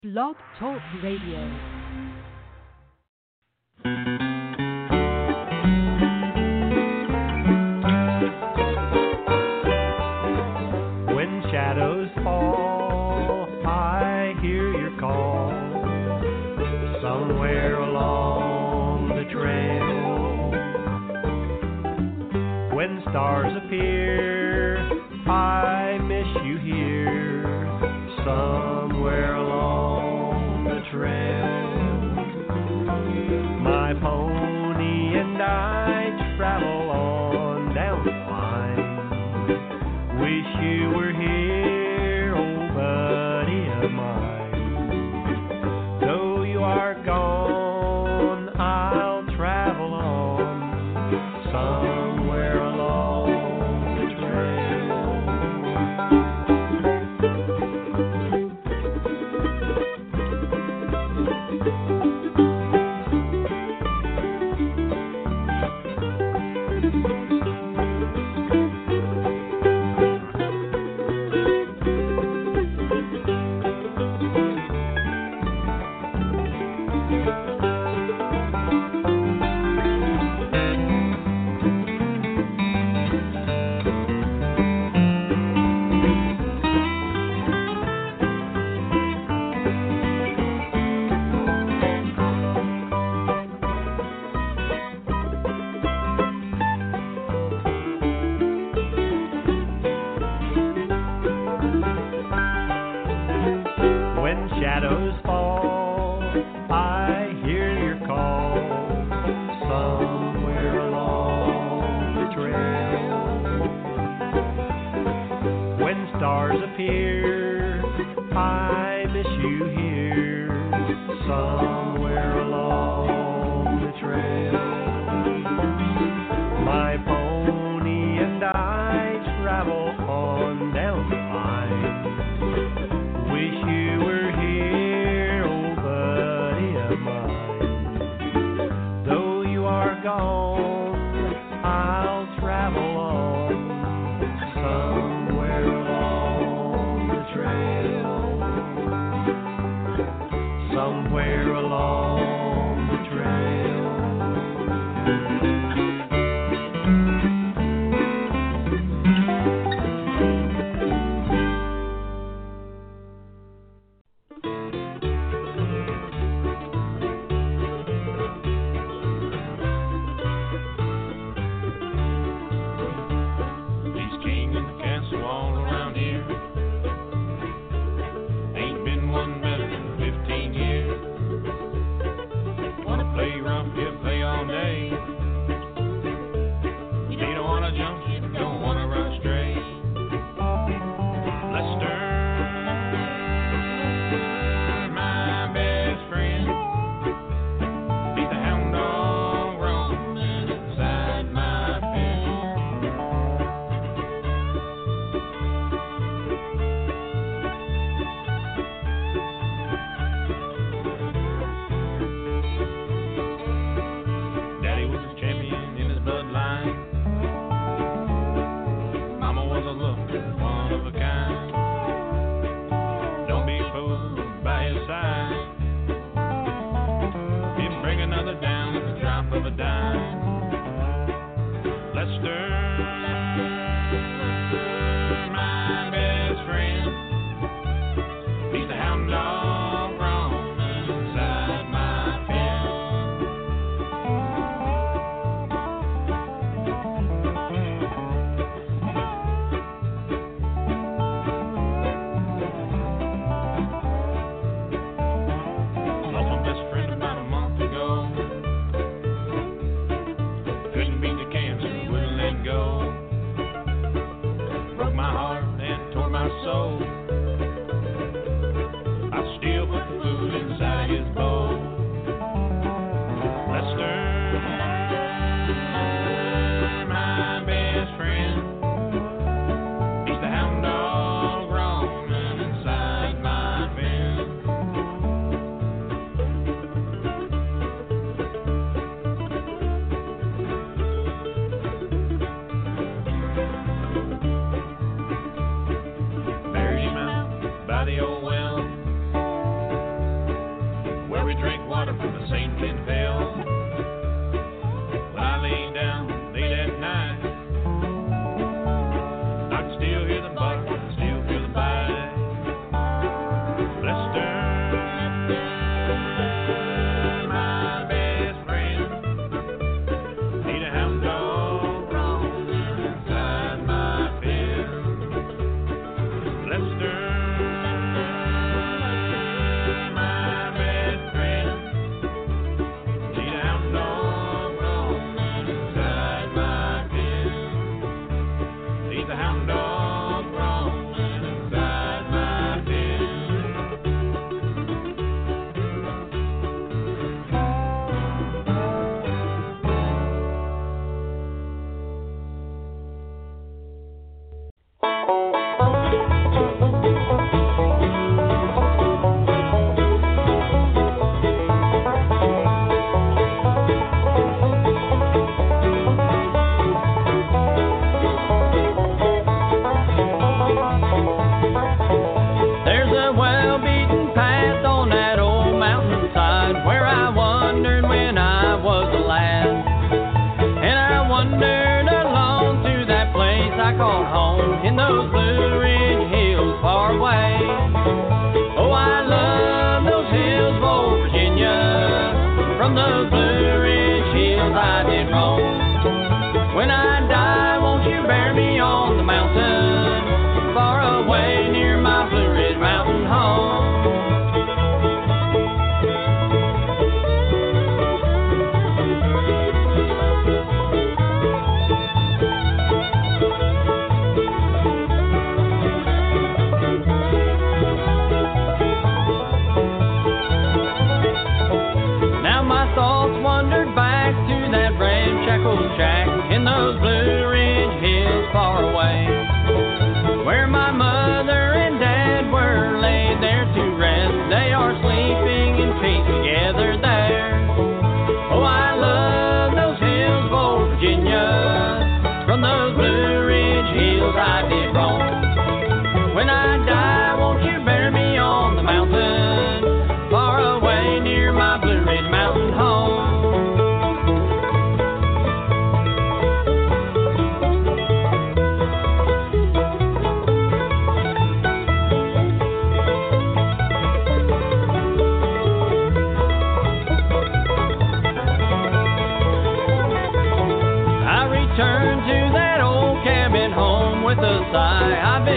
Blog Talk Radio. When shadows fall, I hear your call. Somewhere along the trail. When stars appear, I miss you here. Somewhere along the trail. My pony and I travel on down the line. Wish you were here, old buddy of mine. Though you are gone, I'll travel on somewhere along the shadows fall, I hear your call. Somewhere along the trail. When stars appear, I miss you here. Somewhere along the trail. My pony and I travel on down the line. Wish you were here, old buddy of mine. Though you are gone, I'll travel on somewhere along the trail. Somewhere along the trail.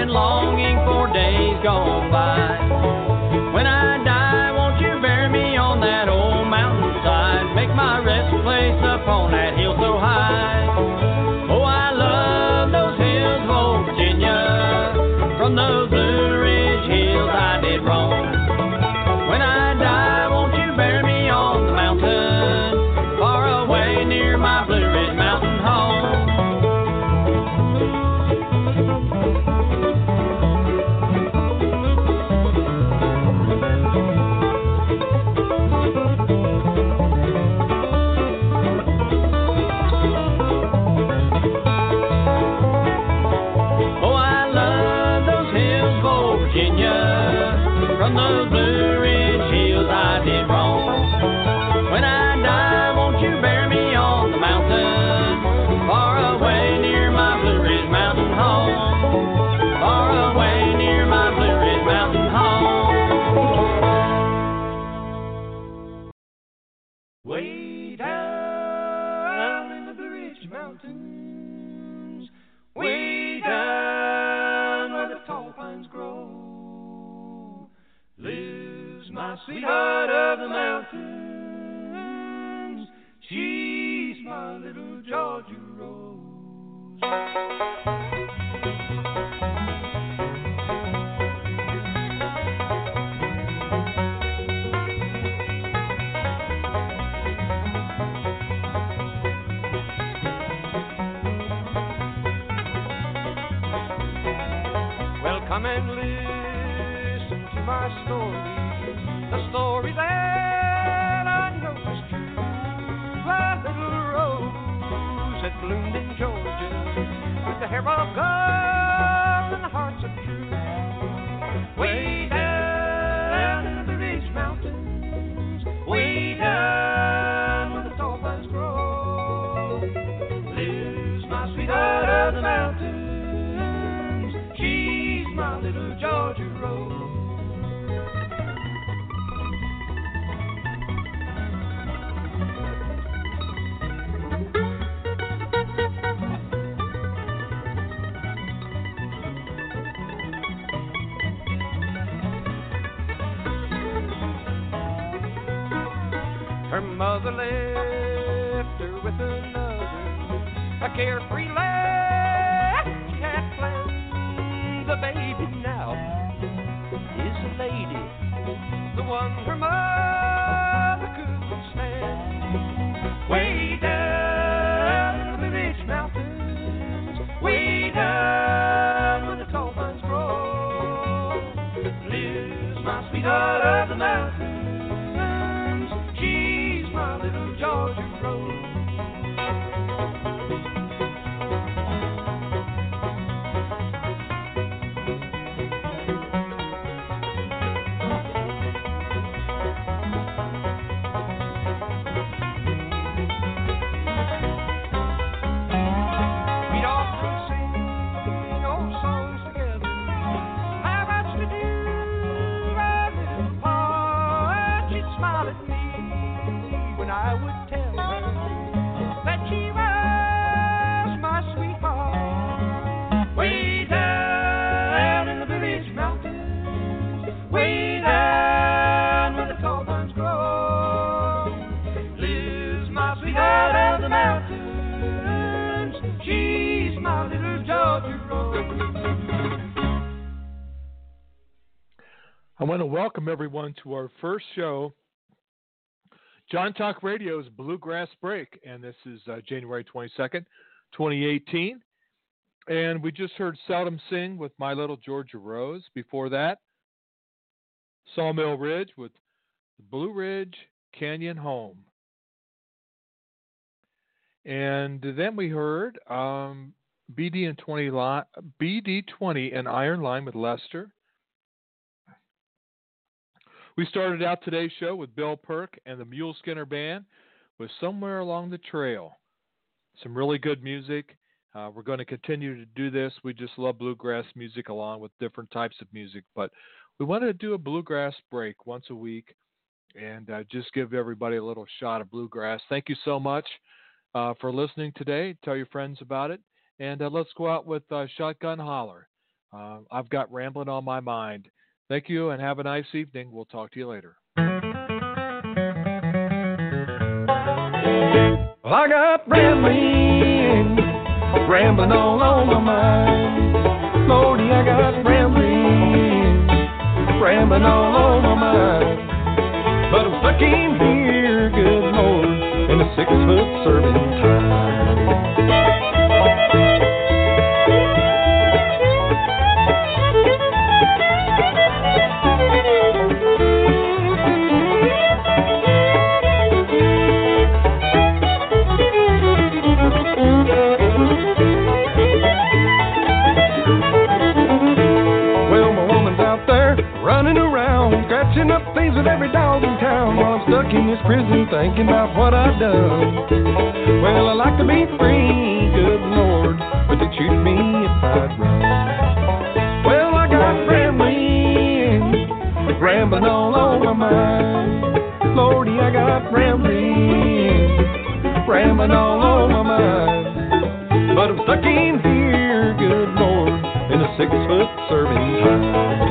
and longing for days gone by. When I die, won't you bury me on that old mountainside? Make my resting place upon that hill so high. Oh, I love those hills of old Virginia. From those Blue Ridge hills I did roam. When I die, won't you bury me on the mountain, far away near my Blue Ridge mountain home. Oh, I love those hills of old Virginia. From those Blue Ridge hills I did roam. When I die, won't you bury me on the mountain, far away near my Blue Ridge mountain home. Far away near my Blue Ridge mountain home. Way down in the Blue Ridge Mountains, way down where the tall pines grow, lives my sweetheart of the mountains. She's my little Georgia Rose. Well, come and listen to my story, the story that I know is true. A little rose that bloomed in Georgia, with the hair of gold and the hearts of true. Way down in the Ridge Mountains, way down where the tall pines grow, lives my sweetheart of the mountains. She's my little Georgia Rose. Her mother left her with another, a carefree lad. She had planned. The baby now is a lady, the one her mother couldn't stand. Way down in the Ridge Mountains, way down where the tall pines grow, lives my sweetheart of the mountains. She's my little Georgia Rose. We'd often sing old songs together. How much to do our little part? She'd smile at me when I would tell her that she was my sweetheart. Way down in the Blue Ridge Mountains, way down where the tall pines grow, lives my sweetheart of the mountains. She's my little Georgia Rose. I want to welcome everyone to our first show, John Talk Radio's Bluegrass Break, and this is January 22nd, 2018. And we just heard Seldom Sing with My Little Georgia Rose. Before that, Sawmill Ridge with Blue Ridge Canyon Home. And then we heard BD20 and Iron Line with Lester. We started out today's show with Bill Perk and the Mule Skinner Band with Somewhere Along the Trail. Some really good music. We're going to continue to do this. We just love bluegrass music along with different types of music. But we wanted to do a bluegrass break once a week and just give everybody a little shot of bluegrass. Thank you so much for listening today. Tell your friends about it. And let's go out with Shotgun Holler. I've got rambling on my mind. Thank you and have a nice evening. We'll talk to you later. Well, I got rambling all on my mind. Lordy, I got rambling all on my mind. But I'm stuck in here, good Lord, in a 6-foot serving time. Up things with every dog in town while I'm stuck in this prison thinking about what I've done. Well, I like to be free, good Lord, but they'd shoot me if I'd run. Well, I got rambling all on my mind. Lordy, I got rambling all on my mind. But I'm stuck in here, good Lord, in a 6-foot serving time.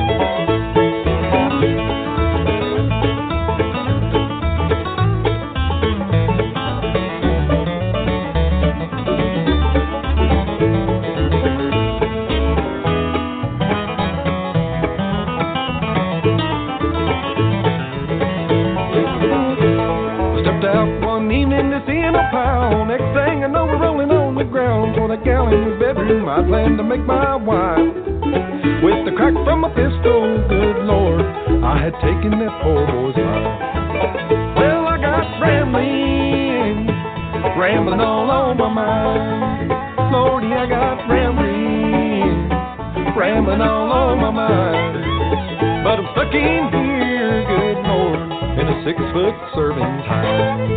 Next thing I know, we're rolling on the ground for the gal in the bedroom I plan to make my wife. With the crack from a pistol, good Lord, I had taken that poor boy's life. Well, I got rambling all on my mind. Lordy, I got rambling all on my mind. But I'm stuck in here, good Lord, in a 6-foot serving time.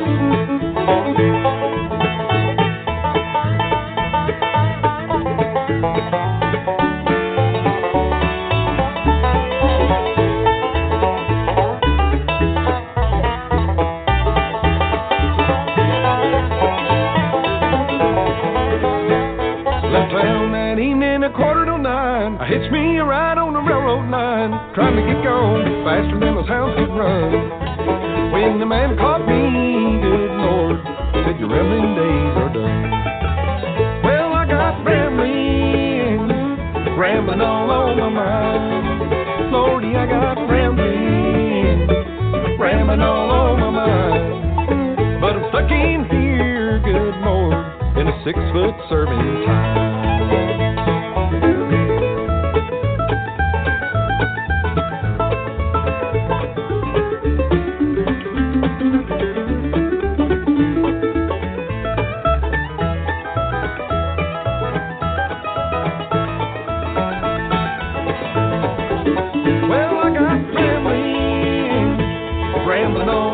I hitched me a ride on the railroad line, trying to get gone faster than those hounds could run. When the man caught me, good Lord, said your rambling days are done. Well, I got rambling all on my mind. Lordy, I got rambling all on my mind. But I'm stuck in here, good Lord, in a 6-foot serving time. Rambling on.